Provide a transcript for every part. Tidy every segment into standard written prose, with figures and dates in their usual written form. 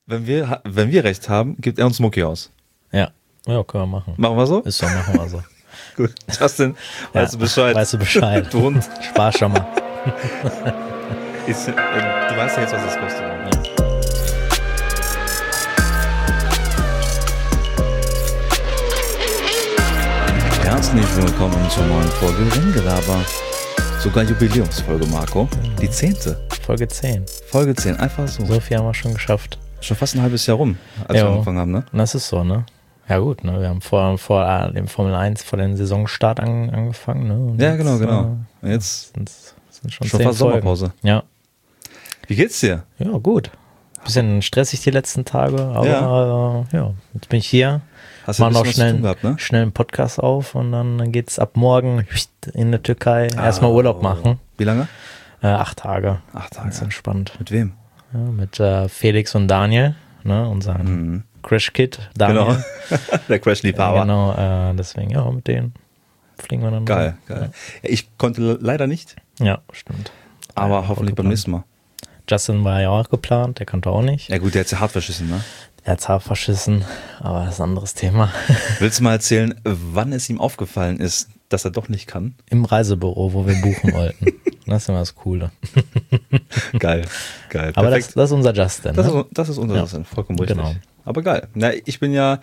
Wenn wir recht haben, gibt er uns Mucki aus. Ja, können wir machen. Machen wir so? Ist so, machen wir so. Gut. Justin, weißt du Bescheid? Weißt du Bescheid. Du Hund. Spaß schon mal. Du weißt ja jetzt, was das kostet. Ja. Herzlich willkommen zur neuen Folge Renngelaber. Sogar Jubiläumsfolge, Marco. Die 10. Folge 10. Folge 10, einfach so. So viel haben wir schon geschafft. Schon fast ein halbes Jahr rum, als wir angefangen haben, ne? Und das ist so, ne? Ja gut, ne? Wir haben vor dem Formel 1, vor dem Saisonstart angefangen, ne? Und Ja, jetzt, genau. Und jetzt sind schon fast 10 Folgen. Sommerpause. Ja. Wie geht's dir? Ja, gut. Bisschen stressig die letzten Tage, aber ja, jetzt bin ich hier. Hast du ein Machen bisschen noch was zu tun gehabt, ne? schnell einen Podcast auf und dann geht's ab morgen in der Türkei erstmal Urlaub machen. Wie lange? 8 Tage. 8 Tage. Ganz entspannt. Mit wem? Ja, mit Felix und Daniel, ne, unser Crash-Kid, Daniel. Genau. Der Crash-Liebhaber. Genau, deswegen, ja, mit denen fliegen wir dann. Geil. Ja, ich konnte leider nicht, Ja, stimmt. aber Ja, hoffentlich beim geplant. nächsten Mal. Justin war ja auch geplant, der konnte auch nicht. Ja gut, der hat ja hart verschissen, ne? Er hat's hart verschissen, aber das ist ein anderes Thema. Willst du mal erzählen, wann es ihm aufgefallen ist, dass er doch nicht kann? Im Reisebüro, wo wir buchen wollten. Das ist immer das Coole. Geil. Aber Perfekt. das ist unser Justin. Das ist unser Justin, vollkommen richtig. Genau. Aber geil. Na, ich bin ja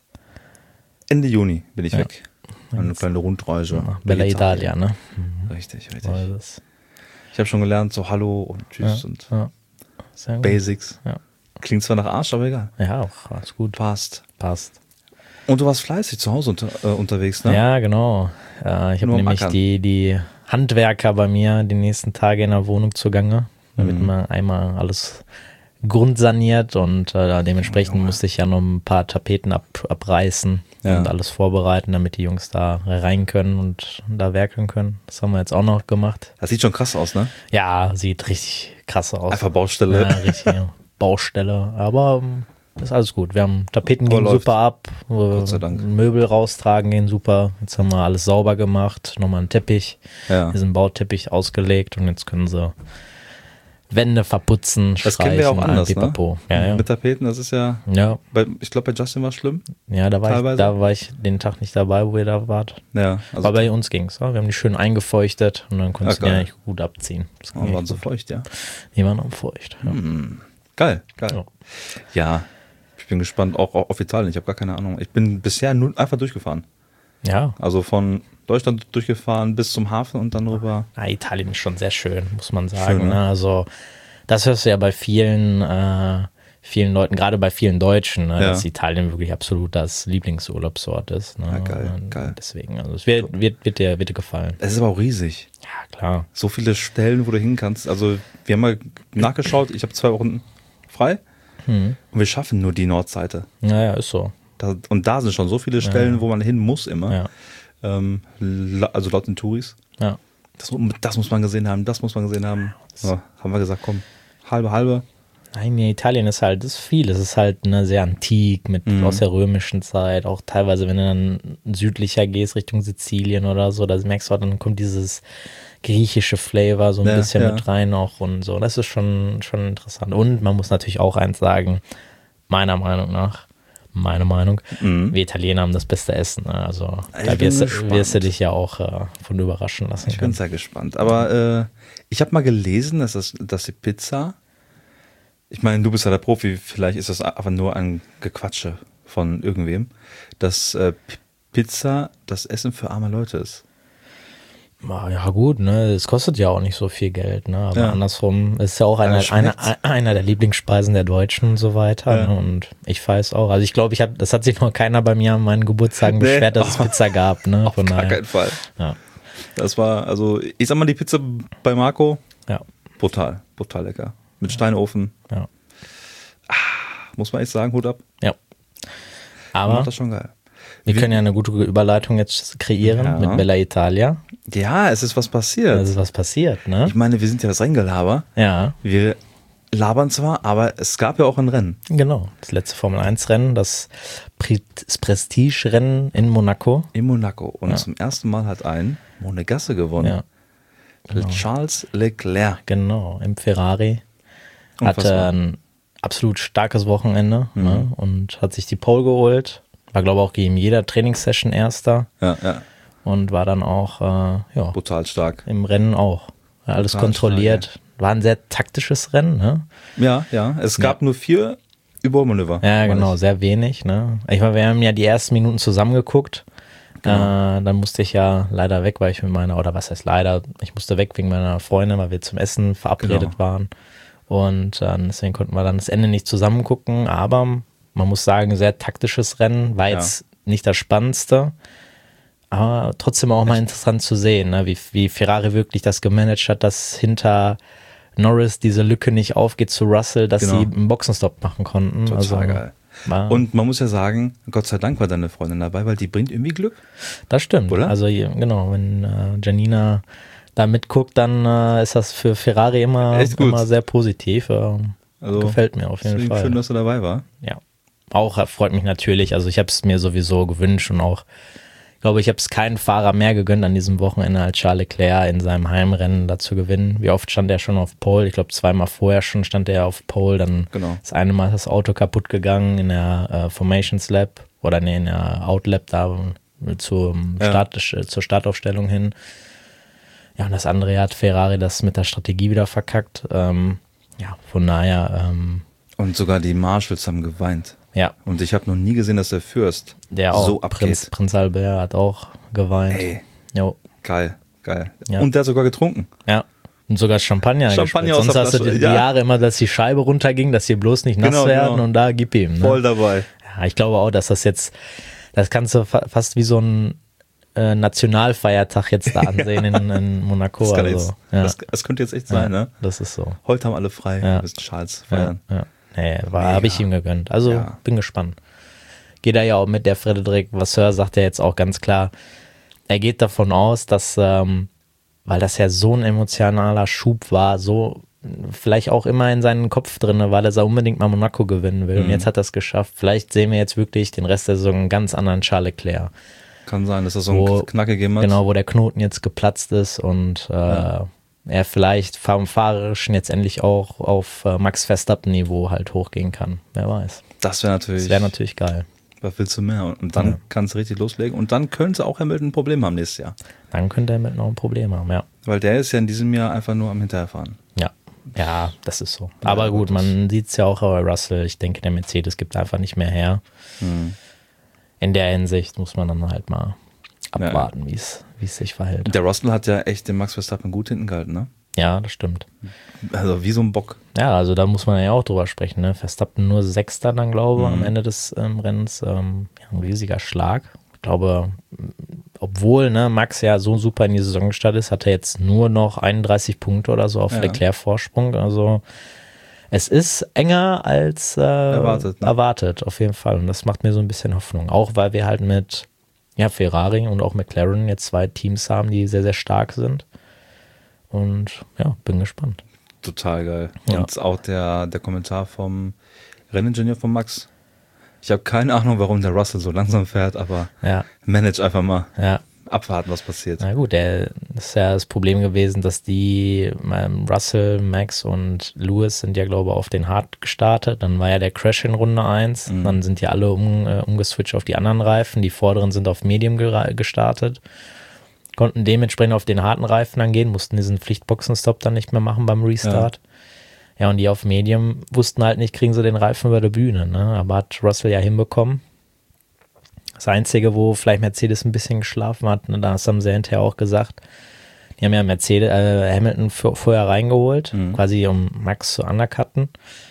Ende Juni bin ich Ja. weg. Eine kleine Rundreise. Bella Italia, ne? Richtig. War das. Ich habe schon gelernt, so Hallo und Tschüss und Ja. Sehr gut. Basics. Ja. Klingt zwar nach Arsch, aber egal. Ja, auch alles gut. Passt. Passt. Und du warst fleißig zu Hause unterwegs, ne? Ja, genau. Ich habe Nur am nämlich Ackern. die Handwerker bei mir die nächsten Tage in der Wohnung zugange, damit man einmal alles grundsaniert und dementsprechend musste ich ja noch ein paar Tapeten abreißen Ja. und alles vorbereiten, damit die Jungs da rein können und da werkeln können. Das haben wir jetzt auch noch gemacht. Das sieht schon krass aus, ne? Ja, sieht richtig krass aus. Einfach Baustelle. Ja, richtig, ja. Baustelle. Aber ist alles gut. Wir haben Tapeten Aber gehen läuft. super ab. Gott sei Dank. Möbel raustragen gehen super. Jetzt haben wir alles sauber gemacht. Nochmal einen Teppich. Ja. Diesen Bauteppich ausgelegt und jetzt können sie Wände verputzen, Das kennen wir ja auch streichen, anders, ne? pipapo. Ja. Mit Tapeten, das ist ja, Ja, ich glaube bei Justin war es schlimm. ja, da Teilweise? war ich den Tag nicht dabei, wo ihr da wart. Ja, also Aber bei uns ging's. Ja? Wir haben die schön eingefeuchtet und dann konntest du die geil. eigentlich gut abziehen. Das ging waren echt so gut. feucht, ja. Die waren auch feucht. Ja. Geil. Ja. Ja, ich bin gespannt, auch auf Italien. Ich habe gar keine Ahnung. Ich bin bisher nur einfach durchgefahren. Ja. Also von Deutschland durchgefahren bis zum Hafen und dann rüber. Ja, Italien ist schon sehr schön, muss man sagen. Schön, ne? Ne? Also das hörst du ja bei vielen Leuten, gerade bei vielen Deutschen, ne? Ja. Dass Italien wirklich absolut das Lieblingsurlaubsort ist. Ne? Ja, geil, Und geil. Deswegen, also es wird dir gefallen. Es ist aber auch riesig. Ja, klar. So viele Stellen, wo du hin kannst. Also wir haben mal nachgeschaut, ich habe 2 Wochen frei und wir schaffen nur die Nordseite. Naja, ist so. Und da sind schon so viele Stellen, wo man hin muss immer. Ja. Also laut den Touris. Ja. Das muss man gesehen haben, das muss man gesehen haben. Ja, haben wir gesagt, komm, halbe. Nein, nee, Italien ist halt, das ist viel. Es ist halt sehr antik, aus der römischen Zeit. Auch teilweise, wenn du dann südlicher gehst, Richtung Sizilien oder so, da merkst du, dann kommt dieses griechische Flavor so ein bisschen mit rein auch und so. Das ist schon interessant. Und man muss natürlich auch eins sagen, meine Meinung, wir Italiener haben das beste Essen. Ne? Also da bin wirst du dich ja auch von überraschen lassen Ich bin können. sehr gespannt. Aber ich habe mal gelesen, dass die Pizza, ich meine, du bist ja der Profi, vielleicht ist das einfach nur ein Gequatsche von irgendwem, dass Pizza das Essen für arme Leute ist. Ja gut, ne, es kostet ja auch nicht so viel Geld, ne, aber Ja. andersrum ist ja auch Aber einer schmeckt's? der Lieblingsspeisen der Deutschen und so weiter, Ja. ne, und ich weiß auch, also ich glaube, das hat sich noch keiner bei mir an meinen Geburtstagen Nee. beschwert, dass es Pizza gab, ne, Auf gar keinen Fall. Ja, Das war, also ich sag mal, die Pizza bei Marco, ja, brutal lecker. Mit Steinofen, ja, muss man echt sagen, Hut ab. ja. Aber Aber das schon geil. wir können ja eine gute Überleitung jetzt kreieren Ja. mit Bella Italia. Ja, es ist was passiert. Das ist was passiert, ne? Ich meine, wir sind ja das Renngelaber. Ja, Wir labern zwar, aber es gab ja auch ein Rennen. genau. Das letzte Formel-1-Rennen, das Prestige-Rennen in Monaco. In Monaco. Und zum ersten Mal hat ein Monegasse gewonnen. Ja, Charles Leclerc. genau. Im Ferrari. Unfassbar. Hatte einen absolut starkes Wochenende, ne? Und hat sich die Pole geholt. War, glaube ich, auch gegen jeder Trainingssession Erster. Ja. Und war dann auch Brutal stark. im Rennen auch. Alles Brutal kontrolliert. stark, War ein sehr taktisches Rennen, ne? Ja. Es gab nur 4 Überholmanöver. Ja, genau, sehr wenig, ne? Ich meine, wir haben ja die ersten Minuten zusammen geguckt. Genau. Dann musste ich ja leider weg, weil ich ich musste weg wegen meiner Freundin, weil wir zum Essen verabredet waren. Und deswegen konnten wir dann das Ende nicht zusammen gucken, aber man muss sagen, sehr taktisches Rennen, war jetzt nicht das Spannendste, aber trotzdem auch mal interessant zu sehen, ne? Wie Ferrari wirklich das gemanagt hat, dass hinter Norris diese Lücke nicht aufgeht zu Russell, dass sie einen Boxenstopp machen konnten. Total geil. Und man muss ja sagen, Gott sei Dank war deine Freundin dabei, weil die bringt irgendwie Glück. Das stimmt. Oder? Also genau, wenn Janina da mitguckt, dann ist das für Ferrari immer sehr positiv. Gefällt mir auf jeden Fall. Schön, dass du dabei war. Ja, auch freut mich natürlich. Also ich habe es mir sowieso gewünscht und auch, glaube ich, habe es keinen Fahrer mehr gegönnt an diesem Wochenende als Charles Leclerc in seinem Heimrennen da zu gewinnen. Wie oft stand er schon auf Pole? Ich glaube, 2-mal vorher schon stand er auf Pole. Dann das eine Mal ist das Auto kaputt gegangen in der Formations Lab in der Outlap da zur Startaufstellung hin. Ja, und das andere hat Ferrari das mit der Strategie wieder verkackt. Von daher. Und sogar die Marshalls haben geweint. Ja. Und ich habe noch nie gesehen, dass der Fürst der auch, so abgeht. Prinz Albert hat auch geweint. Ey, jo. Geil. Ja. Und der hat sogar getrunken. Ja. Und sogar Champagner aus Sonst der hast du Flasche. die Jahre immer, dass die Scheibe runterging, dass sie bloß nicht nass werden und da gib ihm. Ne? Voll dabei. Ja, ich glaube auch, dass das kannst du fast wie so ein Nationalfeiertag jetzt da ansehen in Monaco. Das könnte jetzt echt sein, ne? Das ist so. Heute haben alle frei, wir müssen Charles feiern. Ja. Nee, habe ich ihm gegönnt. Also bin gespannt. Geht er ja auch mit. Der Frédéric Vasseur sagt ja jetzt auch ganz klar, er geht davon aus, dass, weil das ja so ein emotionaler Schub war, so vielleicht auch immer in seinem Kopf drin, weil er unbedingt mal Monaco gewinnen will. Und jetzt hat er es geschafft. Vielleicht sehen wir jetzt wirklich den Rest der Saison einen ganz anderen Charles Leclerc. Kann sein, dass das so einen Knack gegeben hat. Genau, wo der Knoten jetzt geplatzt ist und er vielleicht vom Fahrerischen jetzt endlich auch auf Max Verstappen-Niveau halt hochgehen kann. Wer weiß. Das wäre natürlich geil. Was willst du mehr? Und dann kannst du richtig loslegen. Und dann könnte auch Hamilton ein Problem haben nächstes Jahr. Dann könnte Hamilton noch ein Problem haben, ja. Weil der ist ja in diesem Jahr einfach nur am Hinterherfahren. Ja, das ist so. Aber gut, man sieht es ja auch bei Russell. Ich denke, der Mercedes gibt einfach nicht mehr her. In der Hinsicht muss man dann halt mal abwarten, wie es sich verhält. Der Russell hat ja echt den Max Verstappen gut hinten gehalten, ne? Ja, das stimmt. Also wie so ein Bock. Ja, also da muss man ja auch drüber sprechen, ne? Verstappen nur Sechster dann, glaube ich, am Ende des Rennens. Ein riesiger Schlag. Ich glaube, obwohl Max ja so super in die Saison gestartet ist, hat er jetzt nur noch 31 Punkte oder so auf Leclerc Vorsprung. Also es ist enger als erwartet, auf jeden Fall. Und das macht mir so ein bisschen Hoffnung. Auch weil wir halt mit Ferrari und auch McLaren jetzt 2 Teams haben, die sehr, sehr stark sind. Und ja, bin gespannt. Total geil. Und auch der Kommentar vom Renningenieur von Max. Ich habe keine Ahnung, warum der Russell so langsam fährt, aber manage einfach mal. Ja. Abwarten, was passiert. Na gut, das ist ja das Problem gewesen, dass Russell, Max und Lewis sind ja, glaube ich, auf den Hard gestartet. Dann war ja der Crash in Runde 1. Dann sind ja alle umgeswitcht auf die anderen Reifen. Die vorderen sind auf Medium gestartet. Konnten dementsprechend auf den harten Reifen dann gehen, mussten diesen Pflichtboxenstopp dann nicht mehr machen beim Restart. Ja, und die auf Medium wussten halt nicht, kriegen sie den Reifen über der Bühne. Ne? Aber hat Russell ja hinbekommen. Das Einzige, wo vielleicht Mercedes ein bisschen geschlafen hat, das haben sie hinterher auch gesagt, die haben ja Hamilton vorher reingeholt, quasi um Max zu undercutten.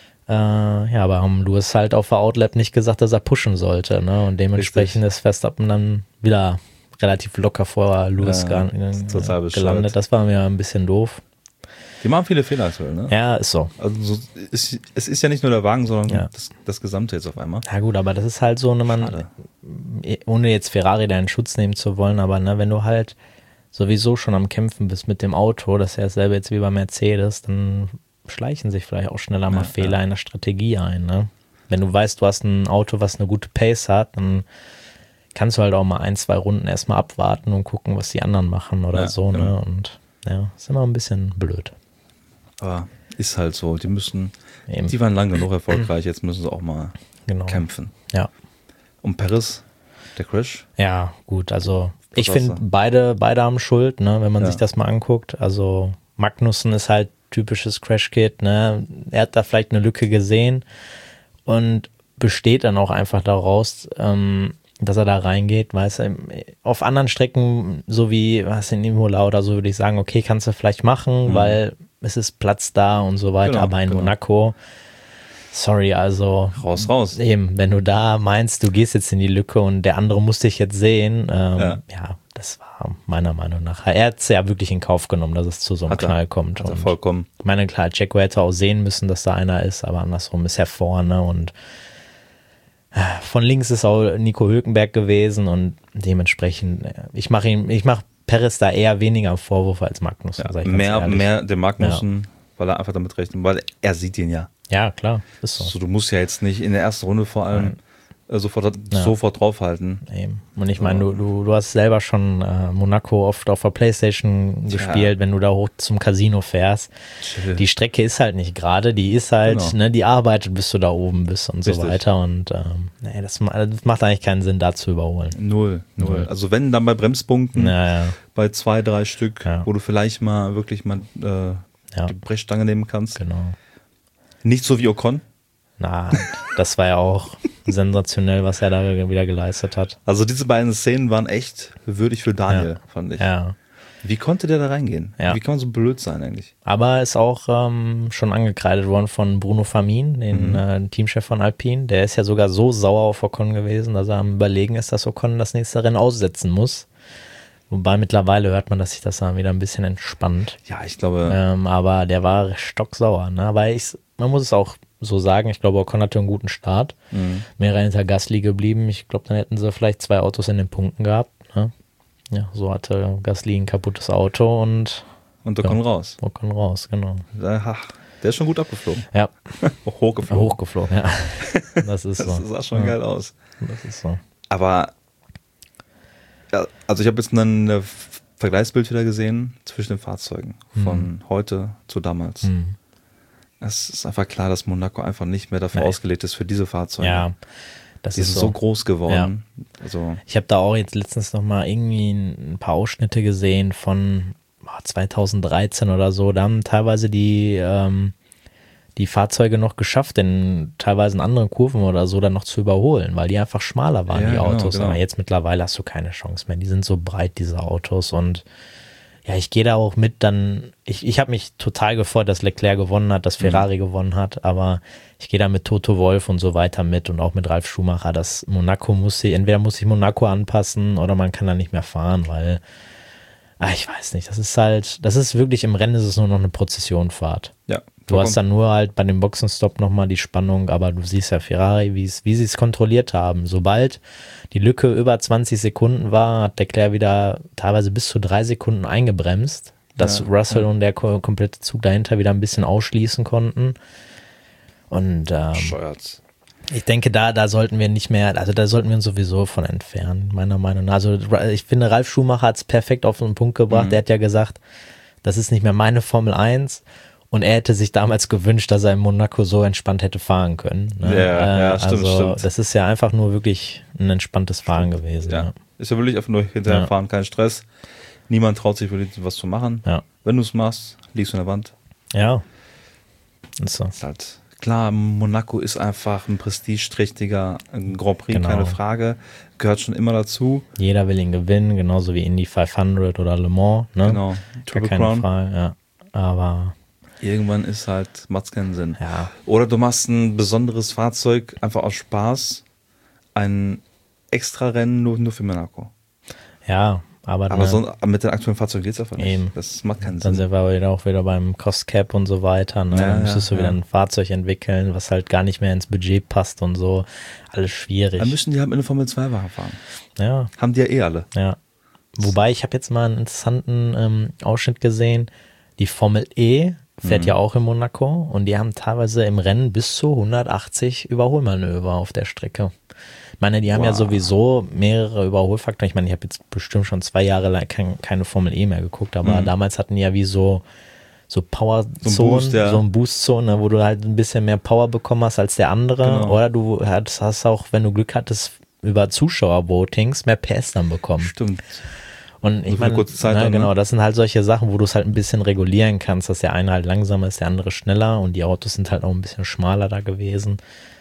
Aber haben Lewis halt auf der Outlap nicht gesagt, dass er pushen sollte. Ne? Und dementsprechend ist Verstappen dann wieder relativ locker vor Lewis gelandet. Das war mir ein bisschen doof. Die machen viele Fehler aktuell, ne? Ja, ist so. Also es ist ja nicht nur der Wagen, sondern das Gesamte jetzt auf einmal. Ja gut, aber das ist halt so, ohne jetzt Ferrari da in Schutz nehmen zu wollen, aber wenn du halt sowieso schon am Kämpfen bist mit dem Auto, das ist ja dasselbe jetzt wie bei Mercedes, dann schleichen sich vielleicht auch schneller mal Fehler in der Strategie ein, ne? Wenn du weißt, du hast ein Auto, was eine gute Pace hat, dann kannst du halt auch mal 1-2 Runden erstmal abwarten und gucken, was die anderen machen oder so, ne? Und ist immer ein bisschen blöd. Aber Ist halt so. Die Eben. waren lang genug erfolgreich, jetzt müssen sie auch mal Genau. kämpfen. Ja. Und Paris, der Crash? Ja, gut, also ich sagst finde, du? beide haben Schuld, ne, wenn man Ja. sich das mal anguckt. Also Magnussen ist halt typisches Crash-Kid, ne? Er hat da vielleicht eine Lücke gesehen und besteht dann auch einfach daraus, dass er da reingeht, weißt du, auf anderen Strecken, so wie was in Imola oder so, würde ich sagen, okay, kannst du vielleicht machen, weil es ist Platz da und so weiter, Genau, aber in genau. Monaco, sorry, also Raus. eben, wenn du da meinst, du gehst jetzt in die Lücke und der andere muss dich jetzt sehen, ja, das war meiner Meinung nach, er hat es ja wirklich in Kauf genommen, dass es zu so einem Knall kommt. Hat er Und vollkommen. ich meine, klar, Checo hätte auch sehen müssen, dass da einer ist, aber andersrum ist er vorne und von links ist auch Nico Hülkenberg gewesen und dementsprechend, ich mache Perez da eher weniger Vorwurf als Magnussen. Ja, sag ich ganz ehrlich. mehr dem Magnussen, weil er einfach damit rechnet, weil er sieht ihn ja. Ja, klar, ist so. So, du musst ja jetzt nicht in der ersten Runde vor allem sofort draufhalten. Eben. Und ich meine, du hast selber schon Monaco oft auf der Playstation gespielt, wenn du da hoch zum Casino fährst. Chill. Die Strecke ist halt nicht gerade, die ist halt, Genau. ne, die arbeitet, bis du da oben bist und so Richtig. weiter. Und nee, das macht eigentlich keinen Sinn, da zu überholen. Null. Also wenn, dann bei Bremspunkten, Naja, bei 2, 3 Stück, Ja. wo du vielleicht mal wirklich mal die Brechstange nehmen kannst. genau. Nicht so wie Ocon. Na, das war ja auch sensationell, was er da wieder geleistet hat. Also diese beiden Szenen waren echt würdig für Daniel, fand ich. Ja. Wie konnte der da reingehen? Ja. Wie kann man so blöd sein eigentlich? Aber ist auch schon angekreidet worden von Bruno Famin, den Teamchef von Alpine. Der ist ja sogar so sauer auf Ocon gewesen, dass er am Überlegen ist, dass Ocon das nächste Rennen aussetzen muss. Wobei mittlerweile hört man, dass sich das dann wieder ein bisschen entspannt. Ja, ich glaube, Aber der war stocksauer. Ne? Aber man muss es auch so sagen, ich glaube, Ocon hatte einen guten Start. Wäre er hinter Gasly geblieben, ich glaube, dann hätten sie vielleicht 2 Autos in den Punkten gehabt. Ne? Ja, so hatte Gasly ein kaputtes Auto und Ocon raus. Ocon raus, genau. Ach, der ist schon gut abgeflogen. Ja, Hochgeflogen. hochgeflogen, ja. Das ist so. Das sah schon geil aus. Das ist so. Aber, ja, also ich habe jetzt ein Vergleichsbild wieder gesehen zwischen den Fahrzeugen von heute zu damals. Es ist einfach klar, dass Monaco einfach nicht mehr dafür ausgelegt ist für diese Fahrzeuge. Ja, das Die ist sind so groß geworden. Also, Ich habe da auch jetzt letztens noch mal irgendwie ein paar Ausschnitte gesehen von 2013 oder so. Da haben teilweise die Fahrzeuge noch geschafft, teilweise in anderen Kurven oder so dann noch zu überholen, weil die einfach schmaler waren, Ja, die genau, Autos. genau. Aber jetzt mittlerweile hast du keine Chance mehr. Die sind so breit, diese Autos. Und ja, ich gehe da auch mit dann, ich habe mich total gefreut, dass Leclerc gewonnen hat, dass Ferrari gewonnen hat, aber ich gehe da mit Toto Wolff und so weiter mit und auch mit Ralf Schumacher, dass entweder muss sich Monaco anpassen oder man kann da nicht mehr fahren, weil ich weiß nicht, das ist wirklich, im Rennen ist es nur noch eine Prozessionfahrt. ja. Du hast dann nur halt bei dem Boxenstopp nochmal die Spannung, aber du siehst ja Ferrari, wie sie es kontrolliert haben. Sobald die Lücke über 20 Sekunden war, hat Leclerc wieder teilweise bis zu 3 Sekunden eingebremst, dass Russell und der komplette Zug dahinter wieder ein bisschen ausschließen konnten. Und Bescheuert. ich denke, da sollten wir nicht mehr, also da sollten wir uns sowieso von entfernen, meiner Meinung nach. Also ich finde, Ralf Schumacher hat es perfekt auf den Punkt gebracht. Der hat ja gesagt, das ist nicht mehr meine Formel 1. Und er hätte sich damals gewünscht, dass er in Monaco so entspannt hätte fahren können. Ne? Ja, stimmt, also, stimmt. das ist ja einfach nur wirklich ein entspanntes Fahren gewesen. Ja. Ja. Ist ja wirklich einfach nur hinterher Ja. fahren, kein Stress. Niemand traut sich wirklich was zu machen. Ja. Wenn du es machst, liegst du in der Wand. Ja. Ist so. Ist halt klar, Monaco ist einfach ein prestigeträchtiger Grand Prix, Genau. keine Frage. Gehört schon immer dazu. Jeder will ihn gewinnen, genauso wie Indy 500 oder Le Mans. Ne? Genau. Gar Triple keine Crown. Frage, ja. Aber Irgendwann ist halt, macht's keinen Sinn. ja, Oder du machst ein besonderes Fahrzeug einfach aus Spaß, ein Extra-Rennen nur für Monaco. ja, aber Aber mit den aktuellen Fahrzeugen geht's einfach nicht. Eben. Das macht keinen dann Sinn. sind wir auch wieder beim Cost Cap und so weiter. Ne? Ja, Dann müsstest du ja, wieder ja. ein Fahrzeug entwickeln, was halt gar nicht mehr ins Budget passt und so. Alles schwierig. Dann müssen die halt mit einer Formel 2 Wagen fahren. Ja, Haben die ja eh alle. ja. Wobei, ich habe jetzt mal einen interessanten Ausschnitt gesehen. Die Formel E fährt ja auch in Monaco und die haben teilweise im Rennen bis zu 180 Überholmanöver auf der Strecke. Ich meine, die haben ja Wow. sowieso mehrere Überholfaktoren. Ich meine, ich habe jetzt bestimmt schon 2 Jahre lang keine Formel E mehr geguckt, aber damals hatten die ja wie so so Power-Zonen, Boost, ja. so ein Boost-Zone, wo du halt ein bisschen mehr Power bekommen hast als der andere. Genau. Oder du hast auch, wenn du Glück hattest, über Zuschauer-Votings mehr PS dann bekommen. Stimmt. Und ich für eine meine, kurze Zeit dann, ne? genau, das sind halt solche Sachen, wo du es halt ein bisschen regulieren kannst, dass der eine halt langsamer ist, der andere schneller und die Autos sind halt auch ein bisschen schmaler da gewesen.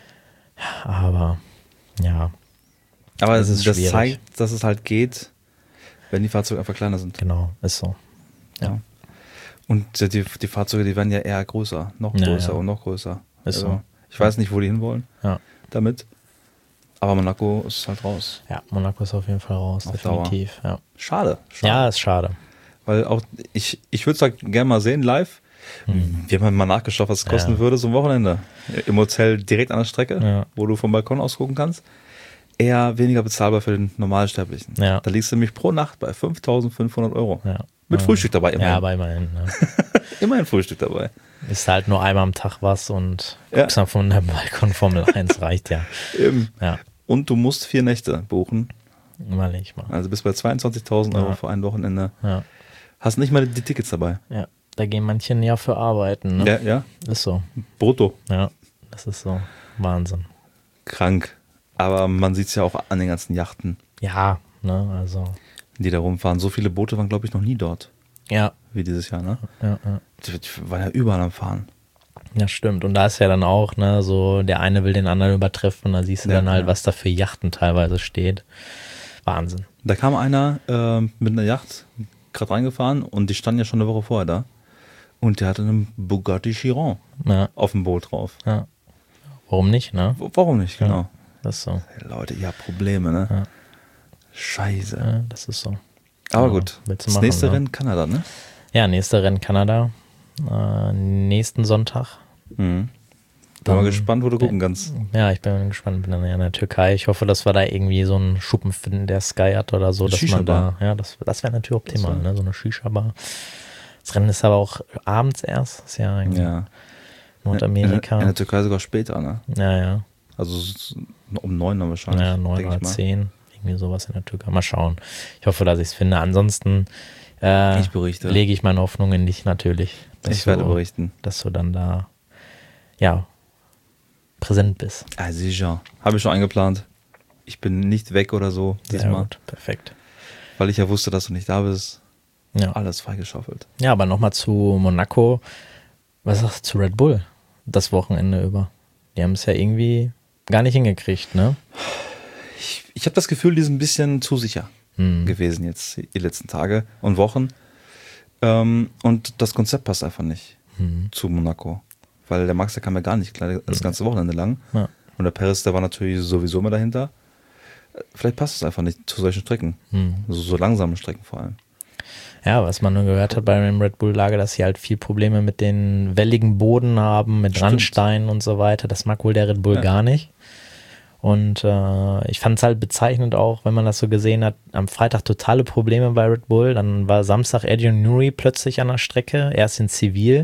Aber ja. Aber Das das ist schwierig. zeigt, dass es halt geht, wenn die Fahrzeuge einfach kleiner sind. Genau, ist so. Ja. Und die Fahrzeuge, die werden ja eher größer, noch Ja, größer ja. und noch größer. Ist so. Ich weiß nicht, wo die hinwollen Ja. damit. Aber Monaco ist halt raus. Ja, Monaco ist auf jeden Fall raus, Auf definitiv. Ja. Schade. Ja, ist schade. Weil auch, ich würde es halt gerne mal sehen, live. Wir haben mal nachgeschaut, was es kosten würde, so ein Wochenende. Im Hotel direkt an der Strecke, wo du vom Balkon aus gucken kannst. Eher weniger bezahlbar für den Normalsterblichen. Ja. Da liegst du nämlich pro Nacht bei 5.500 Euro. Ja. Mit Frühstück dabei immerhin. Ja, aber immerhin. Ne? Immerhin Frühstück dabei. Ist halt nur einmal am Tag was und guckst dann von der Balkon Formel 1, reicht ja. Eben. Ja, Und du musst 4 Nächte buchen. überleg ich mal. Also bist bei 22.000 Euro für ein Wochenende. Ja. Hast nicht mal die Tickets dabei. Ja, da gehen manche ja für arbeiten. Ne? Ja, ja. Ist so. Brutto. Ja, das ist so. Wahnsinn. Krank. Aber man sieht es ja auch an den ganzen Yachten, Ja, ne, also. die da rumfahren. So viele Boote waren, glaube ich, noch nie dort, Ja, wie dieses Jahr, ne? ja. Die waren ja überall am Fahren. Ja, stimmt. Und da ist ja dann auch, ne, so der eine will den anderen übertreffen und da siehst du Ja, dann halt, ja. was da für Yachten teilweise steht. Wahnsinn. Da kam einer mit einer Yacht gerade reingefahren und die standen ja schon eine Woche vorher da. Und der hatte einen Bugatti Chiron Ja, auf dem Boot drauf. ja. Warum nicht, ne? Warum nicht, genau. Das ist so. Hey, Leute, ihr habt Probleme, ne? Ja. Scheiße. Ja, das ist so. Aber Ja, gut, willst du das machen, nächste ne? Rennen Kanada, ne? Ja, nächster Rennen Kanada. Nächsten Sonntag. Mhm. Bin Dann- mal gespannt, wo du gucken kannst. Ja, ich bin gespannt. Bin dann ja in der Türkei. Ich hoffe, dass wir da irgendwie so einen Schuppen finden, der Sky hat oder so, Eine dass man da, Shisha-Bar. ja, das wäre natürlich optimal, Das wär- ne? So eine Shisha-Bar. Das Rennen ist aber auch abends erst. Ist ja in Ja. Nordamerika. In der Türkei sogar später, ne? Ja, ja. Also um 9 dann wahrscheinlich. Ja, 9 denk oder ich mal. 10. Irgendwie sowas in der Türkei. Mal schauen. Ich hoffe, dass ich es finde. Ansonsten Ich berichte. lege ich meine Hoffnung in dich natürlich. Dass Ich werde du- berichten. Dass du dann da, ja, präsent bist. Ah, sicher. Habe ich schon eingeplant. Ich bin nicht weg oder so Sehr diesmal, gut. Perfekt. weil ich ja wusste, dass du nicht da bist. Ja. Alles freigeschaufelt. Ja, aber nochmal zu Monaco. Was sagst du zu Red Bull? Das Wochenende über. Die haben es ja irgendwie gar nicht hingekriegt, ne? Ich habe das Gefühl, die sind ein bisschen zu sicher Hm. gewesen jetzt die letzten Tage und Wochen. Und das Konzept passt einfach nicht zu Monaco. Weil der Max, der kam ja gar nicht klar das ganze Wochenende lang. Ja. Und der Perez, der war natürlich sowieso immer dahinter. Vielleicht passt es einfach nicht zu solchen Strecken. So langsamen Strecken vor allem. Ja, was man nur gehört hat bei dem Red Bull-Lager, dass sie halt viel Probleme mit den welligen Boden haben, mit Stimmt. Randsteinen und so weiter. Das mag wohl der Red Bull Ja. gar nicht. Und ich fand es halt bezeichnend auch, wenn man das so gesehen hat, am Freitag totale Probleme bei Red Bull. Dann war Samstag Adrian Newey plötzlich an der Strecke, erst in Zivil.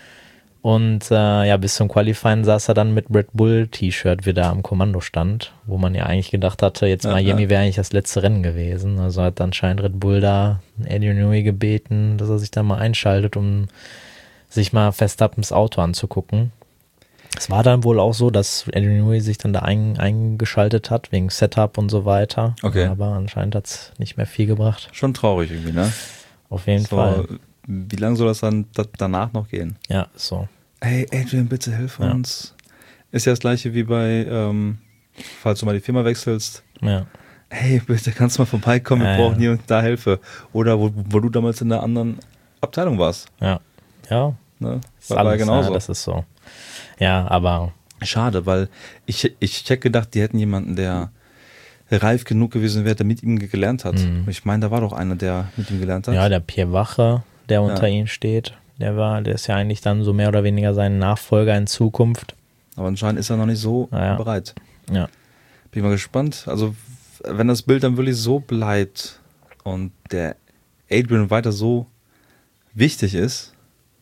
Und ja, bis zum Qualifying saß er dann mit Red Bull-T-Shirt wieder am Kommandostand, wo man ja eigentlich gedacht hatte, jetzt Ja, Miami ja. wäre eigentlich das letzte Rennen gewesen. Also hat anscheinend Red Bull da Adrian Newey gebeten, dass er sich da mal einschaltet, um sich mal Verstappens Auto anzugucken. Es war dann wohl auch so, dass Adrian Newey sich dann da eingeschaltet hat, wegen Setup und so weiter. Okay. Aber anscheinend hat es nicht mehr viel gebracht. Schon traurig irgendwie, ne? Auf jeden Fall. Wie lange soll das dann danach noch gehen? Ja, so. Hey, Adrian, bitte hilf Ja. uns. Ist ja das gleiche wie bei, falls du mal die Firma wechselst. Ja. Hey, bitte kannst du mal vorbeikommen, wir Ja, brauchen ja. hier und da Hilfe. Oder wo du damals in der anderen Abteilung warst. Ja. Ja. Ne? Ist War alles, genauso. ja, das ist so. Ja, aber Schade, weil ich hätte gedacht, die hätten jemanden, der reif genug gewesen wäre, der mit ihm gelernt hat. Ich meine, da war doch einer, der mit ihm gelernt hat. ja, der Pierre Wache, der unter ihm steht, der ist ja eigentlich dann so mehr oder weniger sein Nachfolger in Zukunft. Aber anscheinend ist er noch nicht so Ja. bereit. Ja. Bin ich mal gespannt. Also, wenn das Bild dann wirklich so bleibt und der Adrian weiter so wichtig ist,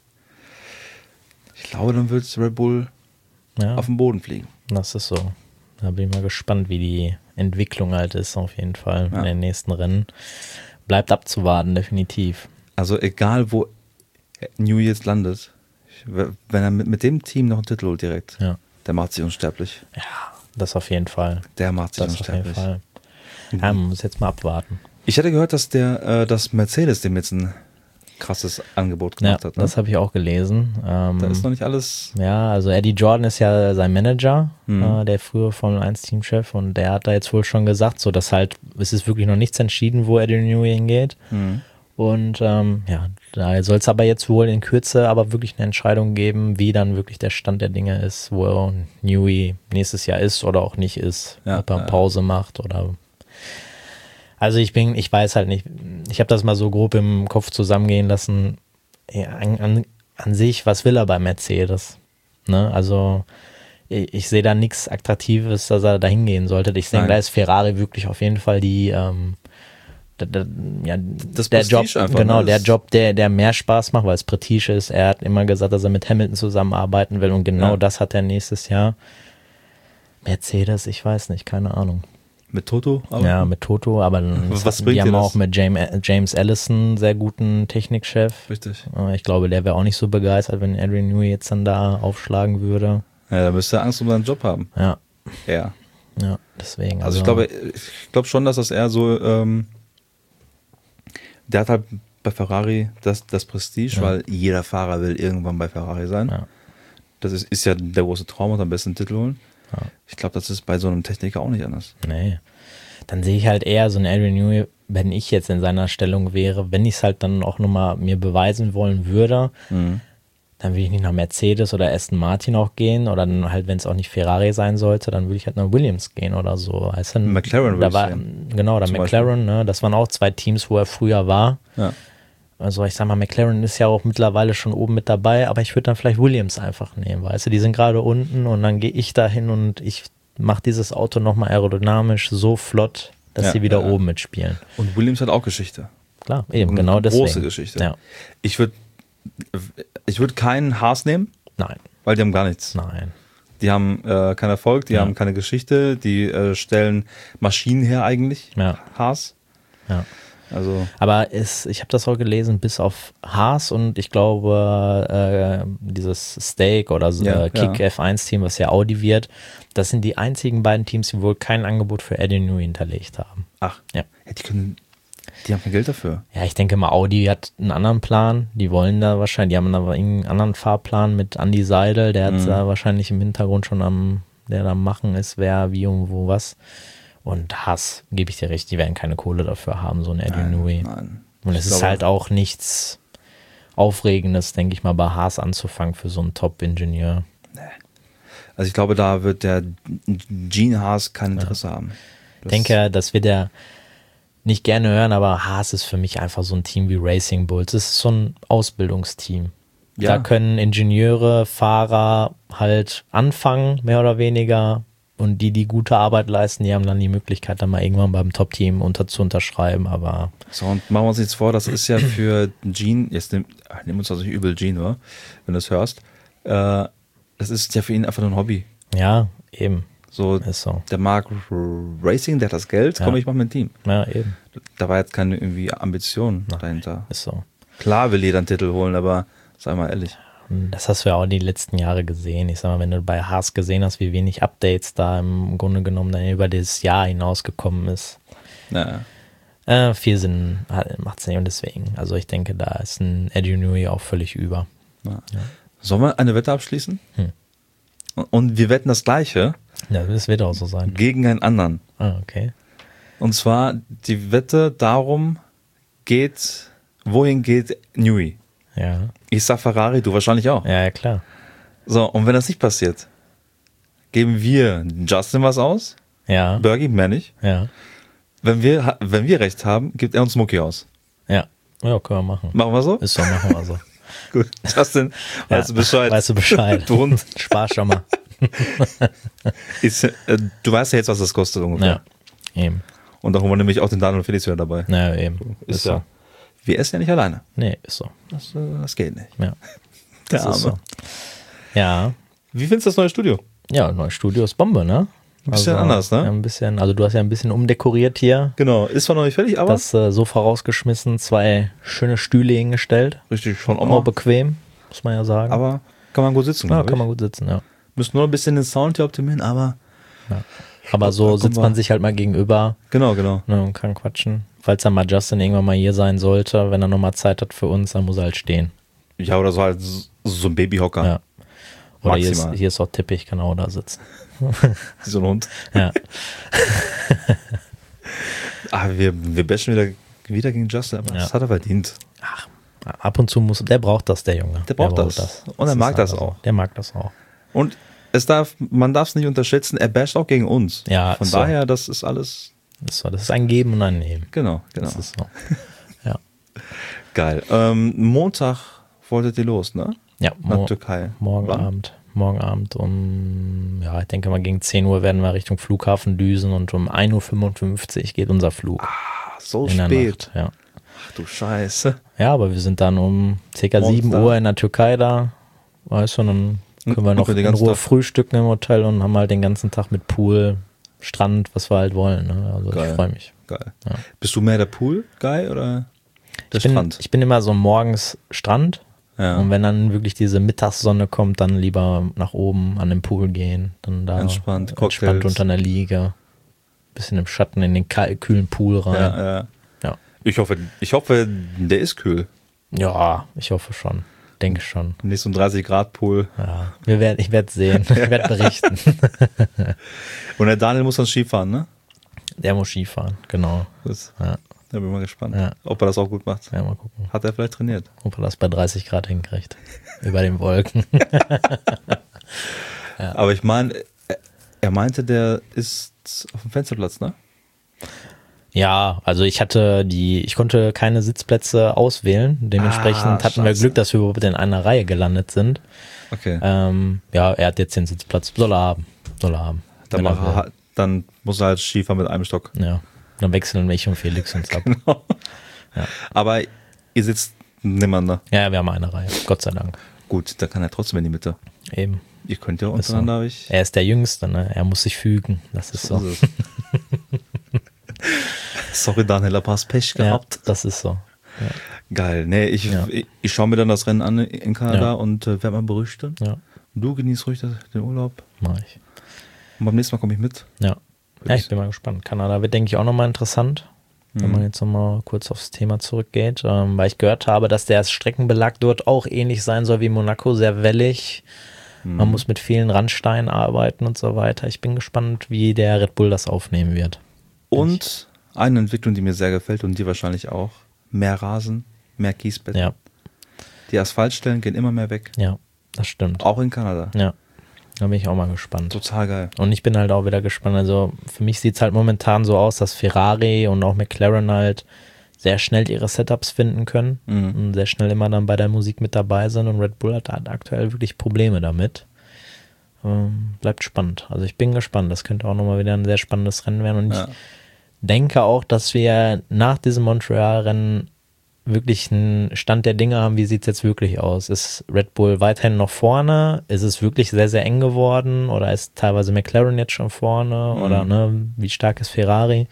ich glaube, dann wird Red Bull Ja, auf den Boden fliegen. das ist so. Da bin ich mal gespannt, wie die Entwicklung halt ist, auf jeden Fall Ja. in den nächsten Rennen. Bleibt abzuwarten, definitiv. Also, egal wo Newey jetzt landet, wenn er mit dem Team noch einen Titel holt direkt, Ja. der macht sich unsterblich. Ja, das auf jeden Fall. Der macht sich Das auf jeden unsterblich. Fall. Ja, man muss jetzt mal abwarten. Ich hatte gehört, dass Mercedes dem jetzt ein krasses Angebot Ja, gemacht hat. Ne? das habe ich auch gelesen. Da ist noch nicht alles. Ja, also Eddie Jordan ist ja sein Manager, der frühe Formel 1 Teamchef, und der hat da jetzt wohl schon gesagt, so dass halt, es ist wirklich noch nichts entschieden, wo Adrian Newey hingeht. Und ja, da soll es aber jetzt wohl in Kürze aber wirklich eine Entscheidung geben, wie dann wirklich der Stand der Dinge ist, wo Newey nächstes Jahr ist oder auch nicht ist, Ja, ob er Pause macht oder. Also ich weiß halt nicht, ich habe das mal so grob im Kopf zusammengehen lassen. Ja, an sich, was will er bei Mercedes? Ne? Also ich sehe da nichts Attraktives, dass er da hingehen sollte. Ich denke, Nein. da ist Ferrari wirklich auf jeden Fall die Das der Job, Prestige einfach, genau, ne? der Job, der mehr Spaß macht, weil es Prestige ist. Er hat immer gesagt, dass er mit Hamilton zusammenarbeiten will, und genau das hat er nächstes Jahr. Mercedes, ich weiß nicht, keine Ahnung. Mit Toto? Ja, mit Toto, aber Was die bringt haben dir auch das? mit James Allison einen sehr guten Technikchef. Richtig. Ich glaube, der wäre auch nicht so begeistert, wenn Adrian Newey jetzt dann da aufschlagen würde. Ja, da müsste er Angst um seinen Job haben. Ja, Ja. deswegen. Also ich glaube schon, dass das eher so, der hat halt bei Ferrari das Prestige, weil jeder Fahrer will irgendwann bei Ferrari sein. Ja. Das ist ja der große Traum und am besten einen Titel holen. Ja. Ich glaube, das ist bei so einem Techniker auch nicht anders. Nee. Dann sehe ich halt eher so einen Adrian Newey, wenn ich jetzt in seiner Stellung wäre, wenn ich es halt dann auch nochmal mir beweisen wollen würde, dann würde ich nicht nach Mercedes oder Aston Martin auch gehen, oder dann halt, wenn es auch nicht Ferrari sein sollte, dann würde ich halt nach Williams gehen oder so. Heißt dann, McLaren da würde war, ich sehen. genau, oder McLaren, ne, das waren auch zwei Teams, wo er früher war. Ja. Also ich sag mal, McLaren ist ja auch mittlerweile schon oben mit dabei, aber ich würde dann vielleicht Williams einfach nehmen, weißt du, die sind gerade unten, und dann gehe ich da hin und ich mache dieses Auto nochmal aerodynamisch so flott, dass sie wieder oben mitspielen. Und Williams hat auch Geschichte. Klar, eben, Eine genau deswegen. große Geschichte. Ja. Ich würde keinen Haas nehmen, Nein, weil die haben gar nichts. nein. Die haben keinen Erfolg, die haben keine Geschichte, die stellen Maschinen her eigentlich, Ja. Haas. Ja. Also Aber ich habe das auch gelesen, bis auf Haas und ich glaube dieses Steak oder so, Kick F1-Team, was ja Audi wird, das sind die einzigen beiden Teams, die wohl kein Angebot für Adrian Newey hinterlegt haben. ach, Ja. die haben kein Geld dafür. Ja, ich denke mal, Audi hat einen anderen Plan. Die wollen da wahrscheinlich, die haben aber irgendeinen anderen Fahrplan mit Andy Seidel, der hat da wahrscheinlich im Hintergrund schon der da am Machen ist, wer, wie und wo was. Und Haas, gebe ich dir recht, die werden keine Kohle dafür haben, so ein Adrian Newey. Nein. Und es ist halt auch nichts Aufregendes, denke ich mal, bei Haas anzufangen für so einen Top-Ingenieur. Also ich glaube, da wird der Gene Haas kein Interesse haben. Ich denke, das wird er nicht gerne hören, aber Haas ist für mich einfach so ein Team wie Racing Bulls. Es ist so ein Ausbildungsteam. Ja. Da können Ingenieure, Fahrer halt anfangen, mehr oder weniger. Und die gute Arbeit leisten, die haben dann die Möglichkeit, dann mal irgendwann beim Top-Team zu unterschreiben. Aber So, und machen wir uns jetzt vor, das ist ja für Gene, jetzt nimm uns also nicht übel, Gene, oder? Wenn du es hörst, das ist ja für ihn einfach nur ein Hobby. ja, eben. So, Ist so. der mag Racing, der hat das Geld, komm, ich mach mit dem Team. Ja, eben. Da war jetzt keine irgendwie Ambition dahinter. Ist so. Klar will jeder einen Titel holen, aber sei mal ehrlich. Das hast du ja auch die letzten Jahre gesehen. Ich sag mal, wenn du bei Haas gesehen hast, wie wenig Updates da im Grunde genommen dann über das Jahr hinausgekommen ist. Naja. Viel Sinn macht es nicht, und deswegen. Also ich denke, da ist ein Adrian Newey auch völlig über. Ja. Sollen wir eine Wette abschließen? Und wir wetten das Gleiche Ja, das wird auch so sein. gegen einen anderen. Okay. Und zwar die Wette darum wohin geht Newey? Ja. Ich sag Ferrari, du wahrscheinlich auch. Ja, klar. So, und wenn das nicht passiert, geben wir Justin was aus, Ja. Bergie mehr nicht. Ja. Wenn wir recht haben, gibt er uns Mucki aus. Ja. Ja, können wir machen. Machen wir so? Ist so, machen wir so. Gut. Justin, weißt du Bescheid? Weißt du Bescheid. Du Hund. Spar schon mal. Du weißt ja jetzt, was das kostet ungefähr. Ja. Eben. Und da holen wir nämlich auch den Daniel und Felix wieder dabei. Ja, eben. Ist ja. Wir essen ja nicht alleine. Nee, ist so. Das geht nicht. Ja. Der Das ist Arme. so. Ja. Wie findest du das neue Studio? Ja, neues Studio ist Bombe, ne? Ein bisschen anders, ne? Ja, ein bisschen, also du hast ja ein bisschen umdekoriert hier. Genau, ist zwar noch nicht fertig, aber Das Sofa rausgeschmissen, 2 schöne Stühle hingestellt. richtig schon Auch bequem, muss man ja sagen. Aber kann man gut sitzen, ja, glaub ich. kann man gut sitzen, ja. Müssen nur ein bisschen den Sound hier optimieren, aber Aber so kommen sitzt wir- man sich halt mal gegenüber, genau. ne, und kann quatschen. Falls dann mal Justin irgendwann mal hier sein sollte, wenn er nochmal Zeit hat für uns, dann muss er halt stehen. Ja, oder so halt so ein Babyhocker. Ja. Oder Maximal. hier ist auch Tippich, kann auch da sitzen. Wie so ein Hund. Ja. Wir bashen wieder gegen Justin, aber Ja. das hat er verdient. Ach, ab und zu der braucht das, der Junge. Der braucht das. Und er mag ist das einfach so. auch. Der mag das auch. Und man darf es nicht unterschätzen, er basht auch gegen uns. Ja, Von so. daher, das ist alles, Das ist ein Geben und ein Nehmen. genau. Das ist so. Ja. Geil. Montag wolltet ihr los, ne? Ja, Nach Türkei. morgen Wann? Abend ja, ich denke mal gegen 10 Uhr werden wir Richtung Flughafen düsen und um 1.55 Uhr geht unser Flug. Ach, so in der spät. Nacht, ja. Ach du Scheiße. Ja, aber wir sind dann um ca. Morgens 7 da. Uhr in der Türkei da, weißt du, und dann können wir Und noch den in ganzen Ruhe Tag. frühstücken im Hotel und haben halt den ganzen Tag mit Pool, Strand, was wir halt wollen. Ne? Also Geil. ich freue mich. Geil. Ja. Bist du mehr der Pool-Guy oder der Strand? Ich bin immer so morgens Strand Ja. und wenn dann wirklich diese Mittagssonne kommt, dann lieber nach oben an den Pool gehen, dann da Entspannt, entspannt Cocktails. unter einer Liege, bisschen im Schatten in den kühlen Pool rein. Ja. Ja. Ich hoffe, der ist kühl. Ja, ich hoffe schon. Denke schon. Nicht so ein 30-Grad-Pool. Ja, ich werde sehen. Ich werde berichten. Und der Daniel muss dann Skifahren, ne? Der muss Skifahren, genau. Das, Ja, da bin ich mal gespannt, Ja. ob er das auch gut macht. ja, mal gucken, Hat er vielleicht trainiert? ob er das bei 30 Grad hinkriegt. Über den Wolken. Aber ich meine, er meinte, der ist auf dem Fensterplatz, ne? Ja, also ich konnte keine Sitzplätze auswählen. Dementsprechend hatten wir scheiße. Glück, dass wir überhaupt in einer Reihe gelandet sind. Okay. Ja, er hat jetzt den Sitzplatz. Soll er haben. Dann, wenn er will. dann muss er halt Skifahren mit einem Stock. Ja, dann wechseln ich und Felix uns ab. Aber ihr sitzt nebeneinander. Ja, wir haben eine Reihe. Gott sei Dank. Gut, da kann er trotzdem in die Mitte. Eben. Ihr könnt ja Ist so. untereinander euch. Er ist der Jüngste, ne? Er muss sich fügen. Das ist so. ist es. Sorry, Daniel, aber hast Pech Ja, gehabt. das ist so. Geil. Nee, ich schaue mir dann das Rennen an in Kanada Ja. und werde mal berichten. Ja, Du genießt ruhig den Urlaub. mach ich. Und beim nächsten Mal komme ich mit. Ja. Ja, ich bin mal gespannt. Kanada wird, denke ich, auch nochmal interessant, wenn man jetzt nochmal kurz aufs Thema zurückgeht, weil ich gehört habe, dass der Streckenbelag dort auch ähnlich sein soll wie Monaco, sehr wellig. Man muss mit vielen Randsteinen arbeiten und so weiter. Ich bin gespannt, wie der Red Bull das aufnehmen wird. Und eine Entwicklung, die mir sehr gefällt und dir wahrscheinlich auch. Mehr Rasen, mehr Kiesbetten. Ja, Die Asphaltstellen gehen immer mehr weg. ja, das stimmt. Auch in Kanada. Ja, da bin ich auch mal gespannt. Total geil. Und ich bin halt auch wieder gespannt. Also für mich sieht es halt momentan so aus, dass Ferrari und auch McLaren halt sehr schnell ihre Setups finden können und sehr schnell immer dann bei der Musik mit dabei sind. Und Red Bull hat aktuell wirklich Probleme damit. Bleibt spannend. Also ich bin gespannt. Das könnte auch nochmal wieder ein sehr spannendes Rennen werden. Und Ja. ich denke auch, dass wir nach diesem Montreal-Rennen wirklich einen Stand der Dinge haben, wie sieht es jetzt wirklich aus? Ist Red Bull weiterhin noch vorne? Ist es wirklich sehr, sehr eng geworden? Oder ist teilweise McLaren jetzt schon vorne? Oder ne, wie stark ist Ferrari?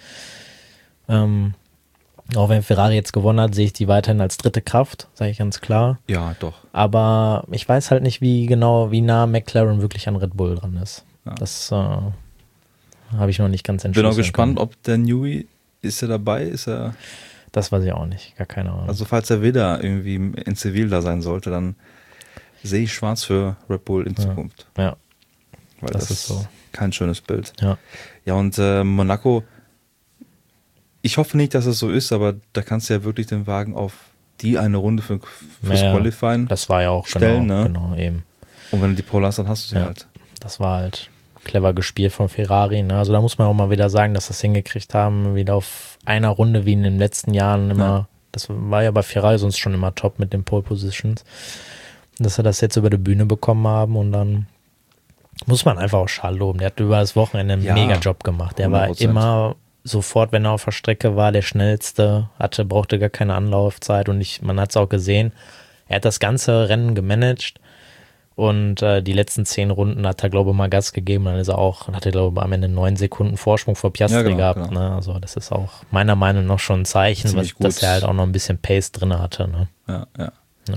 Auch wenn Ferrari jetzt gewonnen hat, sehe ich die weiterhin als dritte Kraft, sage ich ganz klar. Ja, doch. Aber ich weiß halt nicht, wie nah McLaren wirklich an Red Bull dran ist. Ja. Das habe ich noch nicht ganz Bin entschlossen. auch gespannt, ob der Newey, ist er dabei? Ist er, Das weiß ich auch nicht, gar keine Ahnung. also falls er wieder irgendwie in Zivil da sein sollte, dann sehe ich schwarz für Red Bull in Zukunft. Ja, Weil das das ist so. kein schönes Bild. ja. Ja, und Monaco, ich hoffe nicht, dass es so ist, aber da kannst du ja wirklich den Wagen auf die eine Runde fürs Ja, Qualifying Das war ja auch stellen, ne? genau, eben. Und wenn du die Pole hast, dann hast du sie Ja. halt. Das war halt clever gespielt von Ferrari. Ne? Also da muss man auch mal wieder sagen, dass sie das hingekriegt haben, wieder auf einer Runde wie in den letzten Jahren immer. Ja. Das war ja bei Ferrari sonst schon immer top mit den Pole Positions. Dass sie das jetzt über die Bühne bekommen haben und dann muss man einfach auch Charles loben. Der hat über das Wochenende einen Ja, mega Job gemacht. Der war 100%. immer sofort, wenn er auf der Strecke war, der schnellste, brauchte gar keine Anlaufzeit und man hat es auch gesehen. Er hat das ganze Rennen gemanagt Und die letzten 10 Runden hat er, glaube ich, mal Gas gegeben. Dann hat er, glaube ich, am Ende 9 Sekunden Vorsprung vor Piastri gehabt. Genau. Ne? Also das ist auch meiner Meinung nach schon ein Zeichen, dass er halt auch noch ein bisschen Pace drin hatte. Ne? Ja.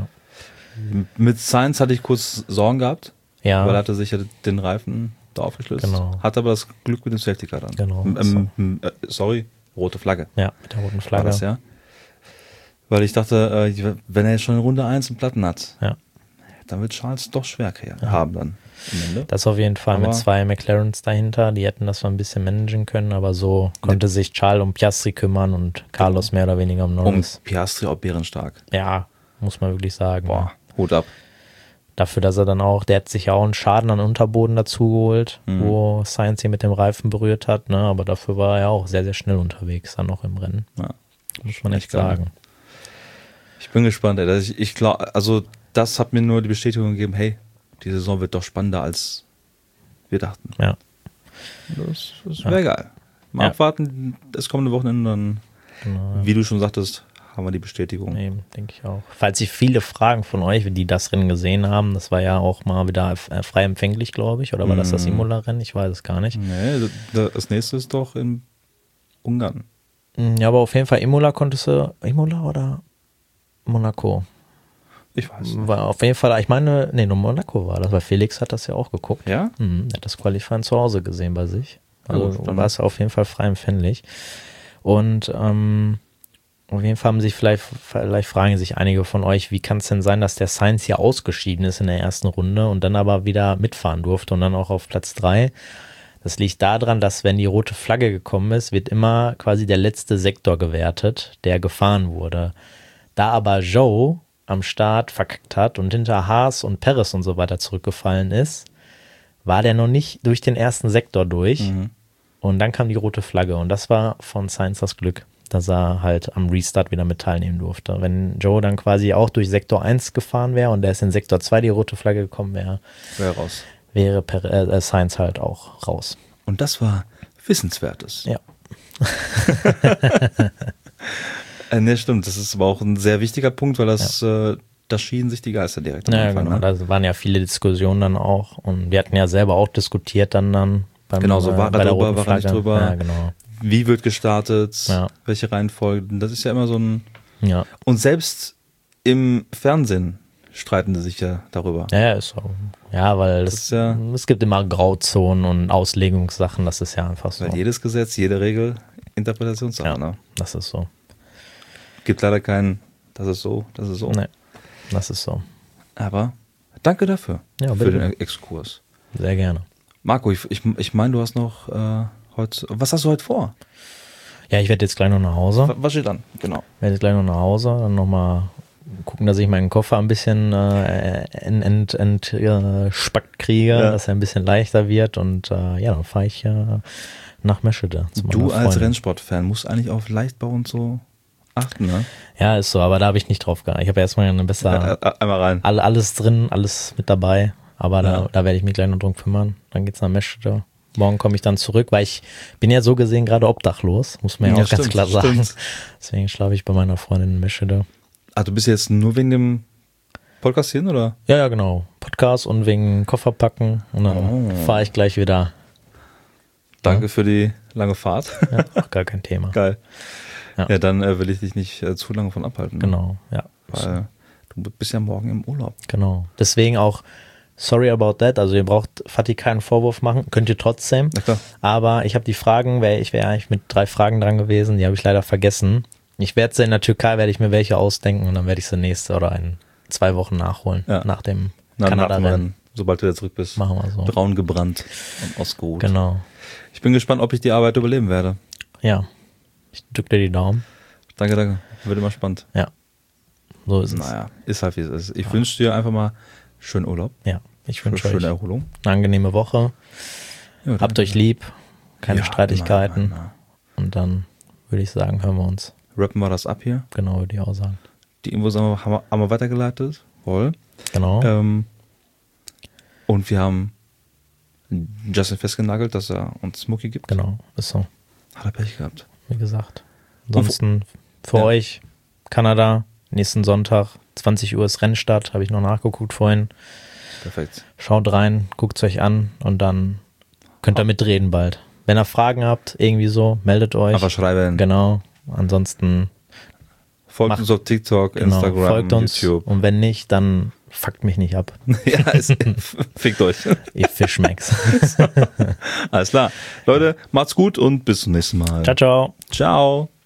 Mit Sainz hatte ich kurz Sorgen gehabt, weil er hatte sich ja den Reifen da aufgeschlüsselt. Genau. Hat aber das Glück mit dem Safety Car dann. Genau. Sorry, rote Flagge. Ja, mit der roten Flagge. War das, ja? Weil ich dachte, wenn er jetzt schon in Runde 1 einen Platten hat, dann wird Charles doch schwer haben dann am Ende. Das auf jeden Fall mit 2 McLarens dahinter, die hätten das mal ein bisschen managen können, aber so konnte sich Charles um Piastri kümmern und Carlos mehr oder weniger um Norris. Und Piastri auch bärenstark. Ja, muss man wirklich sagen. Boah, Hut ab. Dafür, dass er dann auch, der hat sich ja auch einen Schaden an Unterboden dazu geholt, wo Sainz ihn mit dem Reifen berührt hat, ne? Aber dafür war er auch sehr, sehr schnell unterwegs dann noch im Rennen. Ja, muss man echt sagen. Ich bin gespannt, ey. Ich glaube, also das hat mir nur die Bestätigung gegeben, hey, die Saison wird doch spannender, als wir dachten. Ja. Das wäre geil. Mal abwarten, das kommende Wochenende, dann, wie du schon sagtest, haben wir die Bestätigung. Eben, denke ich auch. Falls sich viele fragen von euch, die das Rennen gesehen haben, das war ja auch mal wieder frei empfänglich, glaube ich, oder war das Imola-Rennen? Ich weiß es gar nicht. Nee, das nächste ist doch in Ungarn. Ja, aber auf jeden Fall Imola Imola oder Monaco? Ich weiß nicht. War auf jeden Fall, ich meine, nur Monaco war das, weil Felix hat das ja auch geguckt. Ja? Er hat das Qualifying zu Hause gesehen bei sich. Also war es auf jeden Fall frei empfänglich. Und auf jeden Fall vielleicht fragen sich einige von euch, wie kann es denn sein, dass der Sainz hier ausgeschieden ist in der ersten Runde und dann aber wieder mitfahren durfte und dann auch auf Platz 3. Das liegt daran, dass wenn die rote Flagge gekommen ist, wird immer quasi der letzte Sektor gewertet, der gefahren wurde. Da aber Zhou am Start verkackt hat und hinter Haas und Perez und so weiter zurückgefallen ist, war der noch nicht durch den ersten Sektor durch. Und dann kam die rote Flagge und das war von Sainz das Glück, dass er halt am Restart wieder mit teilnehmen durfte. Wenn Zhou dann quasi auch durch Sektor 1 gefahren wäre und der ist in Sektor 2 die rote Flagge gekommen wäre raus. Wäre Sainz halt auch raus. Und das war Wissenswertes. Ja. Ne, stimmt. Das ist aber auch ein sehr wichtiger Punkt, weil da schieden sich die Geister direkt am Anfang. Genau. Ne? Da waren ja viele Diskussionen dann auch und wir hatten ja selber auch diskutiert dann beim Genau, so war er drüber, war er nicht drüber. Ja, genau. Wie wird gestartet? Welche Reihenfolge? Das ist ja immer so ein... Ja. Und selbst im Fernsehen streiten sie sich ja darüber. Ja, ist so. Ja, weil es gibt immer Grauzonen und Auslegungssachen, das ist ja einfach so. Weil jedes Gesetz, jede Regel Interpretationssache, ja, ne? Das ist so. Gibt leider keinen, das ist so, das ist so. Nee, das ist so. Aber danke dafür, für den Exkurs. Sehr gerne. Marco, ich meine, du hast noch heute, was hast du heute vor? Ja, ich werde jetzt gleich noch nach Hause. Was steht an? Genau. Ich werde jetzt gleich noch nach Hause, dann nochmal gucken, dass ich meinen Koffer ein bisschen spackt kriege, dass er ein bisschen leichter wird und dann fahre ich nach Meschede. Du als Rennsportfan musst eigentlich auf Leichtbau und so achten, ne? Ja, ist so, aber da habe ich nicht drauf geachtet. Ich habe erstmal eine bessere, einmal rein. Alles drin, alles mit dabei, aber da werde ich mich gleich noch drum kümmern. Dann geht's nach Meschede. Morgen komme ich dann zurück, weil ich bin ja so gesehen gerade obdachlos, muss man ja auch ganz klar sagen. Deswegen schlafe ich bei meiner Freundin in Meschede. Ah, du bist jetzt nur wegen dem Podcast hin, oder? Ja, genau. Podcast und wegen Koffer packen und dann fahre ich gleich wieder. Danke für die lange Fahrt. Ja, auch gar kein Thema. Geil. Ja, dann will ich dich nicht zu lange von abhalten. Genau, ja. Weil du bist ja morgen im Urlaub. Genau. Deswegen auch sorry about that. Also ihr braucht Fatih keinen Vorwurf machen. Könnt ihr trotzdem. Ja, klar. Aber ich habe die Fragen, ich wäre eigentlich mit 3 Fragen dran gewesen. Die habe ich leider vergessen. Ich werde sie in der Türkei, werde ich mir welche ausdenken und dann werde ich sie nächste oder in 2 Wochen nachholen. Ja. Nach dem Kanada-Rennen. Sobald du wieder zurück bist. Machen wir so. Braun gebrannt und ausgeruht. Genau. Ich bin gespannt, ob ich die Arbeit überleben werde. Ja. Ich drücke dir die Daumen. Danke. Wird immer spannend. Ja. So ist es. Naja, ist halt wie es ist. Ich wünsche dir einfach mal schönen Urlaub. Ja, ich wünsche euch schöne Erholung. Eine angenehme Woche. Ja, habt euch lieb. Keine Streitigkeiten. Immer. Und dann würde ich sagen, hören wir uns. Rappen wir das ab hier. Genau, würde ich auch sagen. Die Infos haben wir weitergeleitet. Voll. Genau. Und wir haben Justin festgenagelt, dass er uns Smoky gibt. Genau, ist so. Hat er Pech gehabt. Wie gesagt. Ansonsten für euch Kanada, nächsten Sonntag, 20 Uhr ist Rennstart, habe ich noch nachgeguckt vorhin. Perfekt. Schaut rein, guckt es euch an und dann könnt ihr mitreden bald. Wenn ihr Fragen habt, irgendwie so, meldet euch. Einfach schreiben. Genau. Ansonsten Folgt uns auf TikTok, Instagram, folgt uns. YouTube. Und wenn nicht, dann fuckt mich nicht ab. Ja, fickt euch. Ihr Fischmecks. Alles klar. Leute, macht's gut und bis zum nächsten Mal. Ciao, ciao. Ciao.